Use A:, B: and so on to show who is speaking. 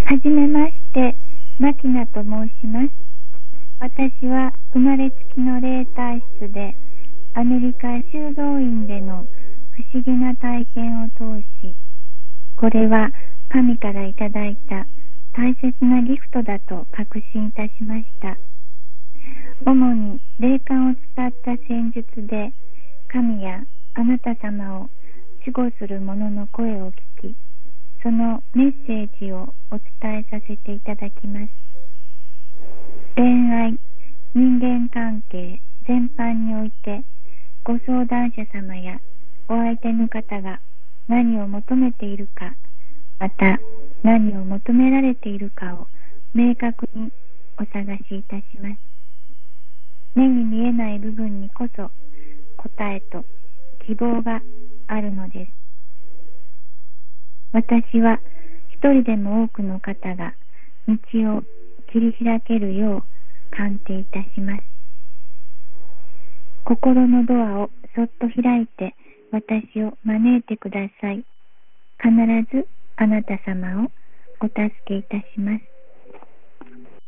A: はじめまして、マキナと申します。私は生まれつきの霊体質で、アメリカ修道院での不思議な体験を通し、これは神からいただいた大切なギフトだと確信いたしました。主に霊感を使った戦術で、神やあなた様を守護する者の声を聞き、そのメッセージをお伝えさせていただきます。恋愛、人間関係全般において、ご相談者様やお相手の方が何を求めているか、また何を求められているかを明確にお探しいたします。目に見えない部分にこそ答えと希望があるのです。私は一人でも多くの方が道を切り開けるよう鑑定いたします。心のドアをそっと開いて私を招いてください。必ずあなた様をお助けいたします。